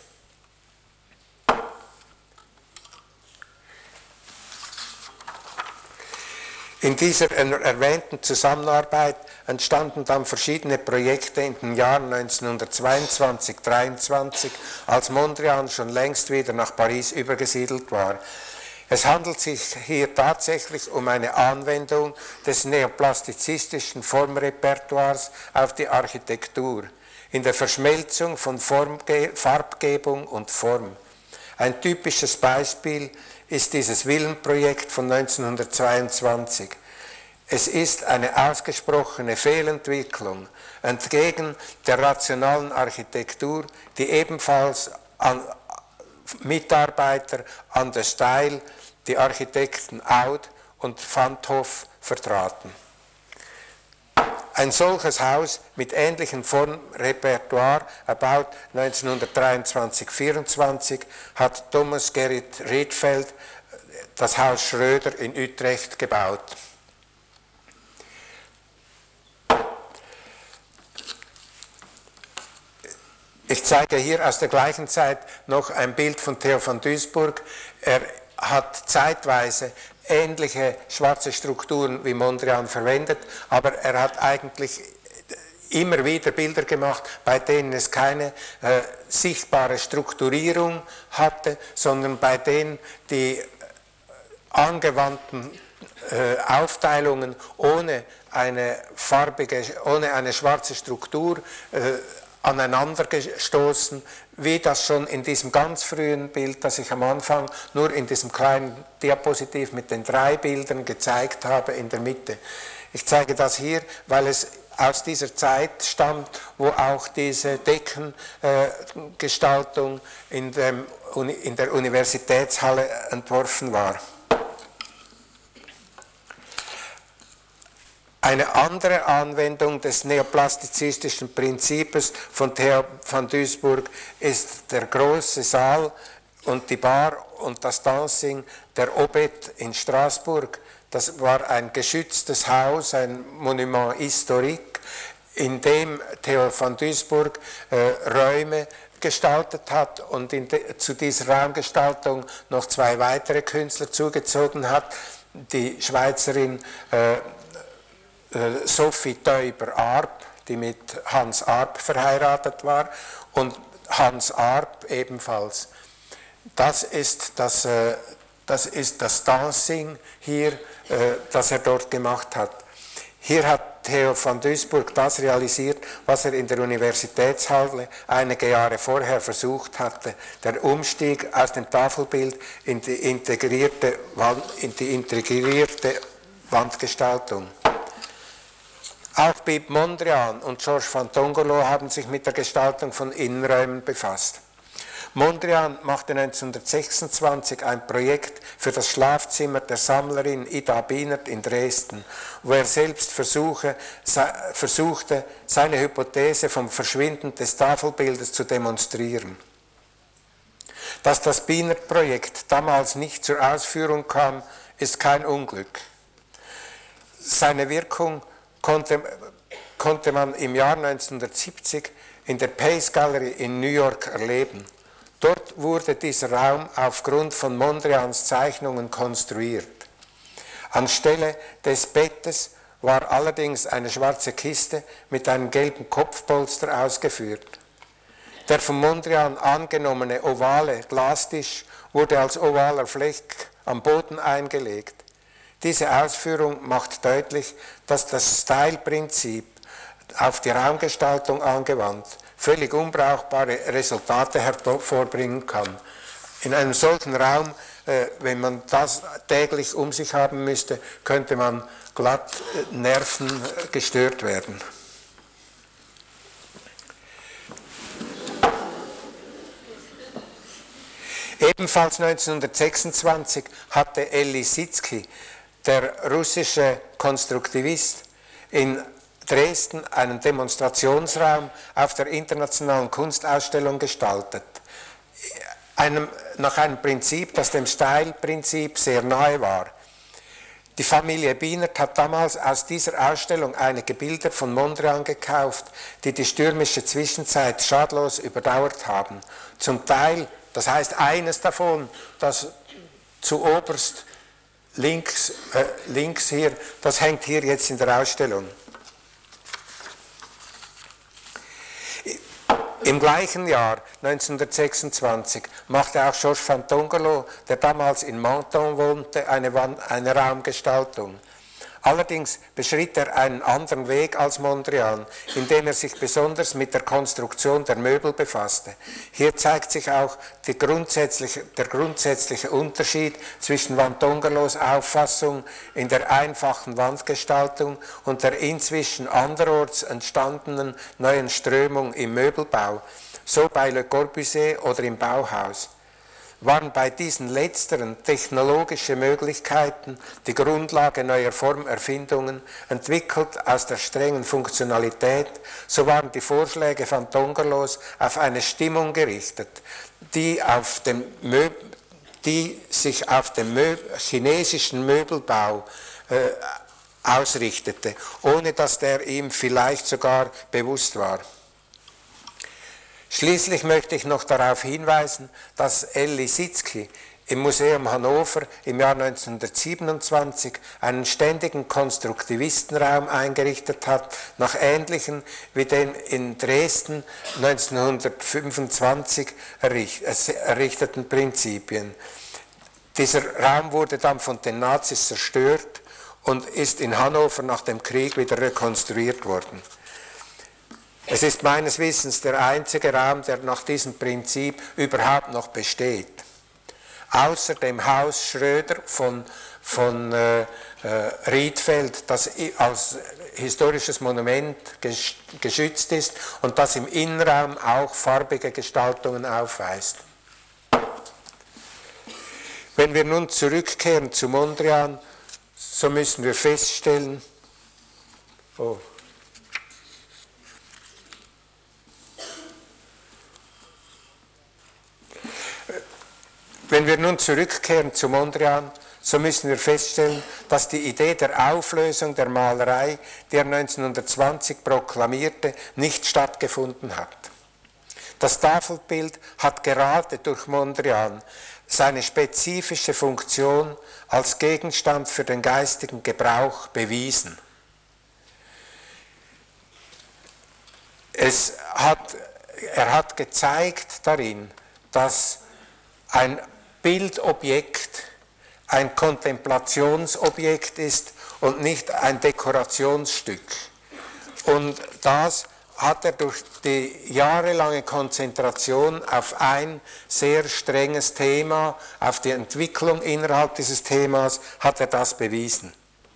In dieser erwähnten Zusammenarbeit entstanden dann verschiedene Projekte in den Jahren neunzehnhundertzweiundzwanzig, dreiundzwanzig, als Mondrian schon längst wieder nach Paris übergesiedelt war. Es handelt sich hier tatsächlich um eine Anwendung des neoplastizistischen Formrepertoires auf die Architektur, in der Verschmelzung von Formge- Farbgebung und Form. Ein typisches Beispiel ist dieses Villenprojekt von neunzehnhundertzweiundzwanzig. Es ist eine ausgesprochene Fehlentwicklung entgegen der rationalen Architektur, die ebenfalls an Mitarbeiter an der Style, die Architekten Aud und Van't Hoff vertraten. Ein solches Haus mit ähnlichem Formrepertoire, erbaut neunzehnhundertdreiundzwanzig vierundzwanzig, hat Thomas Gerrit Rietveld, das Haus Schröder in Utrecht, gebaut. Ich zeige hier aus der gleichen Zeit noch ein Bild von Theo van Doesburg. Er hat zeitweise ähnliche schwarze Strukturen wie Mondrian verwendet, aber er hat eigentlich immer wieder Bilder gemacht, bei denen es keine äh, sichtbare Strukturierung hatte, sondern bei denen die angewandten äh, Aufteilungen ohne eine farbige, ohne eine schwarze Struktur äh, aneinander gestoßen, wie das schon in diesem ganz frühen Bild, das ich am Anfang nur in diesem kleinen Diapositiv mit den drei Bildern gezeigt habe in der Mitte. Ich zeige das hier, weil es aus dieser Zeit stammt, wo auch diese Deckengestaltung äh, in, dem, in der Universitätshalle entworfen war. Eine andere Anwendung des neoplastizistischen Prinzips von Theo van Doesburg ist der große Saal und die Bar und das Dancing der Obet in Straßburg. Das war ein geschütztes Haus, ein Monument historique, in dem Theo van Doesburg äh, Räume gestaltet hat und in de, zu dieser Raumgestaltung noch zwei weitere Künstler zugezogen hat. Die Schweizerin äh, Sophie Teuber-Arp, die mit Hans Arp verheiratet war, und Hans Arp ebenfalls. Das ist das, äh, das, ist das Dancing hier, äh, das er dort gemacht hat. Hier hat Theo van Doesburg das realisiert, was er in der Universitätshalle einige Jahre vorher versucht hatte, der Umstieg aus dem Tafelbild in die integrierte, Wand, in die integrierte Wandgestaltung. Auch Piet Mondrian und Georges van Tongolo haben sich mit der Gestaltung von Innenräumen befasst. Mondrian machte neunzehnhundertsechsundzwanzig ein Projekt für das Schlafzimmer der Sammlerin Ida Bienert in Dresden, wo er selbst versuche, versuchte, seine Hypothese vom Verschwinden des Tafelbildes zu demonstrieren. Dass das Bienert-Projekt damals nicht zur Ausführung kam, ist kein Unglück. Seine Wirkung Konnte, konnte man im Jahr neunzehnhundertsiebzig in der Pace Gallery in New York erleben. Dort wurde dieser Raum aufgrund von Mondrians Zeichnungen konstruiert. Anstelle des Bettes war allerdings eine schwarze Kiste mit einem gelben Kopfpolster ausgeführt. Der von Mondrian angenommene ovale Glastisch wurde als ovaler Fleck am Boden eingelegt. Diese Ausführung macht deutlich, dass das Style-Prinzip auf die Raumgestaltung angewandt völlig unbrauchbare Resultate hervorbringen kann. In einem solchen Raum, äh, wenn man das täglich um sich haben müsste, könnte man glatt äh, Nerven gestört werden. Ebenfalls neunzehnhundertsechsundzwanzig hatte El Lissitzky, der russische Konstruktivist, in Dresden einen Demonstrationsraum auf der internationalen Kunstausstellung gestaltet. Einem, nach einem Prinzip, das dem Style-Prinzip sehr nahe war. Die Familie Bienert hat damals aus dieser Ausstellung einige Bilder von Mondrian gekauft, die die stürmische Zwischenzeit schadlos überdauert haben. Zum Teil, das heißt eines davon, das zu oberst links, äh, links hier, das hängt hier jetzt in der Ausstellung. Im gleichen Jahr, neunzehnhundertsechsundzwanzig, machte auch Georges van Tongerlo, der damals in Menton wohnte, eine, Wand, eine Raumgestaltung. Allerdings beschritt er einen anderen Weg als Mondrian, indem er sich besonders mit der Konstruktion der Möbel befasste. Hier zeigt sich auch die grundsätzliche, der grundsätzliche Unterschied zwischen Van Tongerlos Auffassung in der einfachen Wandgestaltung und der inzwischen anderorts entstandenen neuen Strömung im Möbelbau, so bei Le Corbusier oder im Bauhaus. Waren bei diesen letzteren technologische Möglichkeiten die Grundlage neuer Formerfindungen, entwickelt aus der strengen Funktionalität, so waren die Vorschläge von Tongerlos auf eine Stimmung gerichtet, die, auf dem Möb die sich auf den Möb chinesischen Möbelbau äh, ausrichtete, ohne dass der ihm vielleicht sogar bewusst war. Schließlich möchte ich noch darauf hinweisen, dass L. Lissitzky im Museum Hannover im Jahr neunzehnhundertsiebenundzwanzig einen ständigen Konstruktivistenraum eingerichtet hat, nach ähnlichen wie den in Dresden neunzehnhundertfünfundzwanzig errichteten Prinzipien. Dieser Raum wurde dann von den Nazis zerstört und ist in Hannover nach dem Krieg wieder rekonstruiert worden. Es ist meines Wissens der einzige Raum, der nach diesem Prinzip überhaupt noch besteht. Außer dem Haus Schröder von, von äh, äh, Riedfeld, das als historisches Monument geschützt ist und das im Innenraum auch farbige Gestaltungen aufweist. Wenn wir nun zurückkehren zu Mondrian, so müssen wir feststellen, oh, Wenn wir nun zurückkehren zu Mondrian, so müssen wir feststellen, dass die Idee der Auflösung der Malerei, die er neunzehnhundertzwanzig proklamierte, nicht stattgefunden hat. Das Tafelbild hat gerade durch Mondrian seine spezifische Funktion als Gegenstand für den geistigen Gebrauch bewiesen. Es hat, er hat gezeigt darin, dass ein Bildobjekt ein Kontemplationsobjekt ist und nicht ein Dekorationsstück. Und das hat er durch die jahrelange Konzentration auf ein sehr strenges Thema, auf die Entwicklung innerhalb dieses Themas, hat er das bewiesen.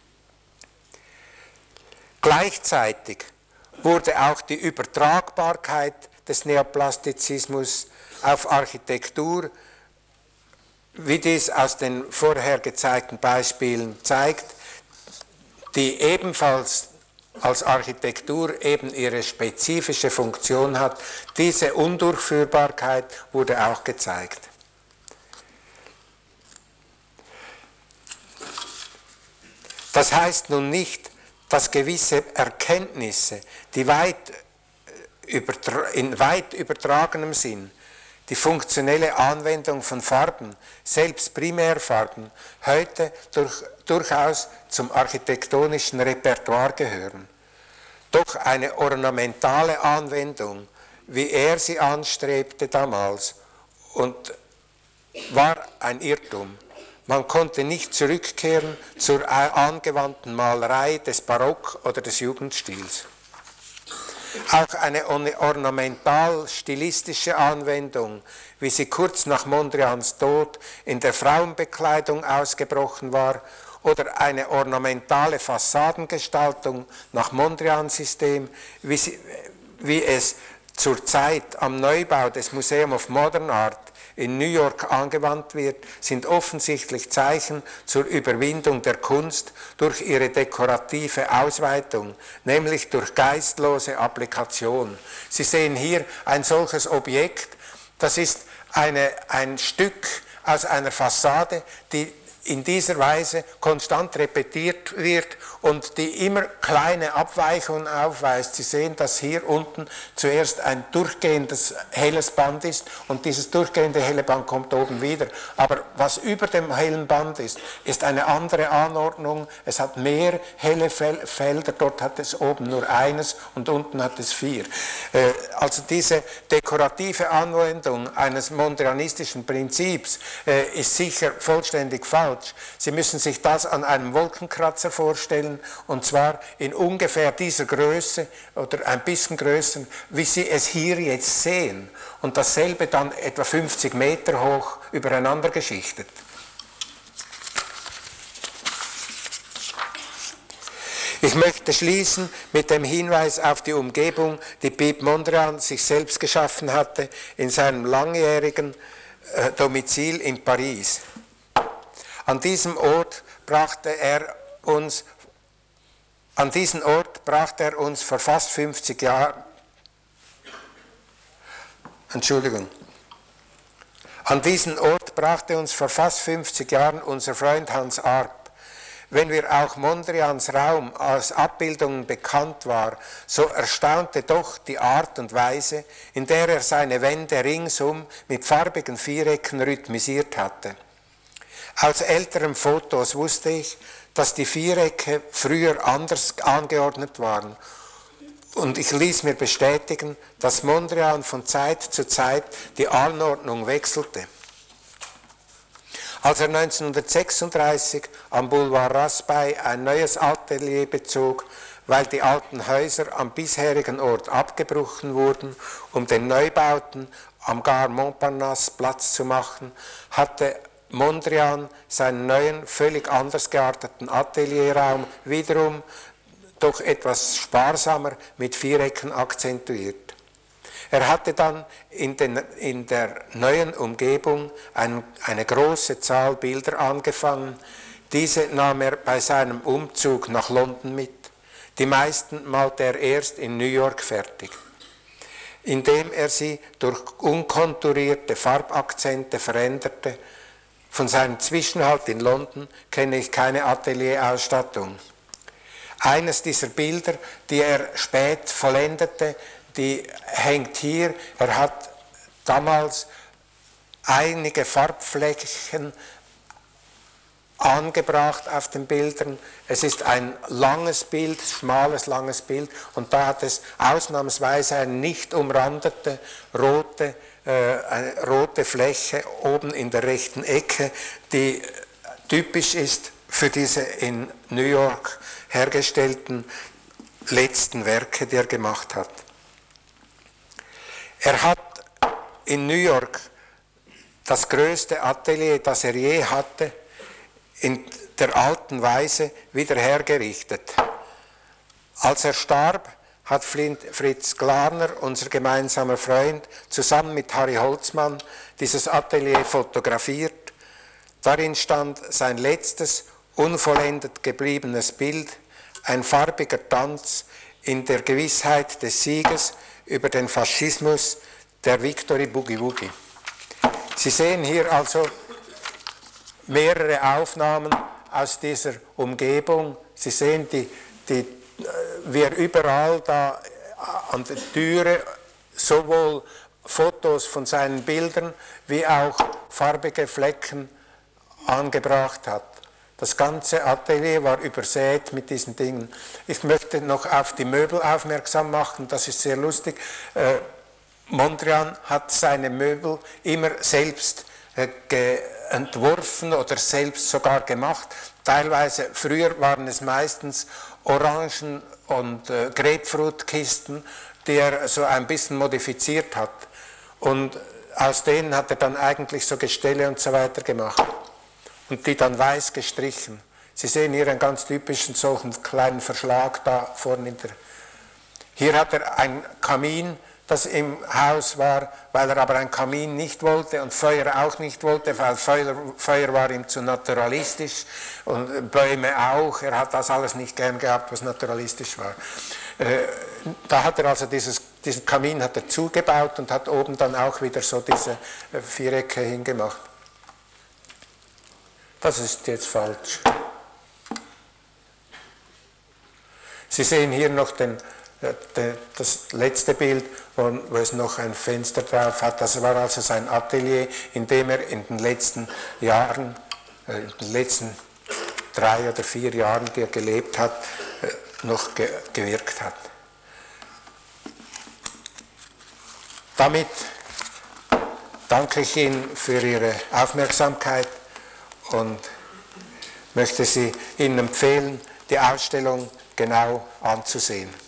Gleichzeitig wurde auch die Übertragbarkeit des Neoplastizismus auf Architektur, wie dies aus den vorher gezeigten Beispielen zeigt, die ebenfalls als Architektur eben ihre spezifische Funktion hat. Diese Undurchführbarkeit wurde auch gezeigt. Das heißt nun nicht, dass gewisse Erkenntnisse, die weit in weit übertragenem Sinn die funktionelle Anwendung von Farben, selbst Primärfarben, heute durch, durchaus zum architektonischen Repertoire gehören. Doch eine ornamentale Anwendung, wie er sie anstrebte damals, und war ein Irrtum. Man konnte nicht zurückkehren zur angewandten Malerei des Barock oder des Jugendstils. Auch eine ornamental-stilistische Anwendung, wie sie kurz nach Mondrians Tod in der Frauenbekleidung ausgebrochen war, oder eine ornamentale Fassadengestaltung nach Mondrians System, wie, sie, wie es zurzeit am Neubau des Museum of Modern Art in New York angewandt wird, sind offensichtlich Zeichen zur Überwindung der Kunst durch ihre dekorative Ausweitung, nämlich durch geistlose Applikation. Sie sehen hier ein solches Objekt, das ist eine, ein Stück aus einer Fassade, die in dieser Weise konstant repetiert wird und die immer kleine Abweichungen aufweist. Sie sehen, dass hier unten zuerst ein durchgehendes helles Band ist und dieses durchgehende helle Band kommt oben wieder. Aber was über dem hellen Band ist, ist eine andere Anordnung. Es hat mehr helle Felder, dort hat es oben nur eines und unten hat es vier. Also diese dekorative Anwendung eines mondrianistischen Prinzips ist sicher vollständig falsch. Sie müssen sich das an einem Wolkenkratzer vorstellen, und zwar in ungefähr dieser Größe oder ein bisschen größer, wie Sie es hier jetzt sehen. Und dasselbe dann etwa fünfzig Meter hoch übereinander geschichtet. Ich möchte schließen mit dem Hinweis auf die Umgebung, die Piet Mondrian sich selbst geschaffen hatte in seinem langjährigen äh, Domizil in Paris. An diesem Ort brachte er uns, an diesen Ort brachte er uns vor fast fünfzig Jahren, Entschuldigung, an diesen Ort brachte uns vor fast fünfzig Jahren unser Freund Hans Arp. Wenn wir auch Mondrians Raum als Abbildungen bekannt war, so erstaunte doch die Art und Weise, in der er seine Wände ringsum mit farbigen Vierecken rhythmisiert hatte. Aus älteren Fotos wusste ich, dass die Vierecke früher anders angeordnet waren. Und ich ließ mir bestätigen, dass Mondrian von Zeit zu Zeit die Anordnung wechselte. Als er neunzehnhundertsechsunddreißig am Boulevard Raspail ein neues Atelier bezog, weil die alten Häuser am bisherigen Ort abgebrochen wurden, um den Neubauten am Gare Montparnasse Platz zu machen, hatte Mondrian seinen neuen, völlig anders gearteten Atelierraum wiederum doch etwas sparsamer mit Vierecken akzentuiert. Er hatte dann in, den, in der neuen Umgebung ein, eine große Zahl Bilder angefangen. Diese nahm er bei seinem Umzug nach London mit. Die meisten malte er erst in New York fertig, indem er sie durch unkonturierte Farbakzente veränderte. Von seinem Zwischenhalt in London kenne ich keine Atelierausstattung. Eines dieser Bilder, die er spät vollendete, die hängt hier. Er hat damals einige Farbflächen angebracht auf den Bildern. Es ist ein langes Bild, schmales, langes Bild, und da hat es ausnahmsweise eine nicht umrandete rote eine rote Fläche oben in der rechten Ecke, die typisch ist für diese in New York hergestellten letzten Werke, die er gemacht hat. Er hat in New York das größte Atelier, das er je hatte, in der alten Weise wieder hergerichtet. Als er starb, hat Fritz Glarner, unser gemeinsamer Freund, zusammen mit Harry Holzmann dieses Atelier fotografiert. Darin stand sein letztes, unvollendet gebliebenes Bild, ein farbiger Tanz in der Gewissheit des Sieges über den Faschismus, der Victory Boogie Woogie. Sie sehen hier also mehrere Aufnahmen aus dieser Umgebung. Sie sehen die, die wie er überall da an der Türe sowohl Fotos von seinen Bildern wie auch farbige Flecken angebracht hat. Das ganze Atelier war übersät mit diesen Dingen. Ich möchte noch auf die Möbel aufmerksam machen, das ist sehr lustig. Äh, Mondrian hat seine Möbel immer selbst äh, entworfen oder selbst sogar gemacht. Teilweise, früher waren es meistens Orangen- und äh, Grapefruitkisten, die er so ein bisschen modifiziert hat. Und aus denen hat er dann eigentlich so Gestelle und so weiter gemacht. Und die dann weiß gestrichen. Sie sehen hier einen ganz typischen solchen kleinen Verschlag da vorne in der. Hier hat er ein Kamin, das im Haus war, weil er aber ein Kamin nicht wollte und Feuer auch nicht wollte, weil Feuer, Feuer war ihm zu naturalistisch und Bäume auch. Er hat das alles nicht gern gehabt, was naturalistisch war. Äh, da hat er also dieses, diesen Kamin hat er zugebaut und hat oben dann auch wieder so diese Vierecke hingemacht. Das ist jetzt falsch. Sie sehen hier noch den, das letzte Bild, wo es noch ein Fenster drauf hat. Das war also sein Atelier, in dem er in den letzten Jahren, in den letzten drei oder vier Jahren, die er gelebt hat, noch gewirkt hat. Damit danke ich Ihnen für Ihre Aufmerksamkeit und möchte Sie Ihnen empfehlen, die Ausstellung genau anzusehen.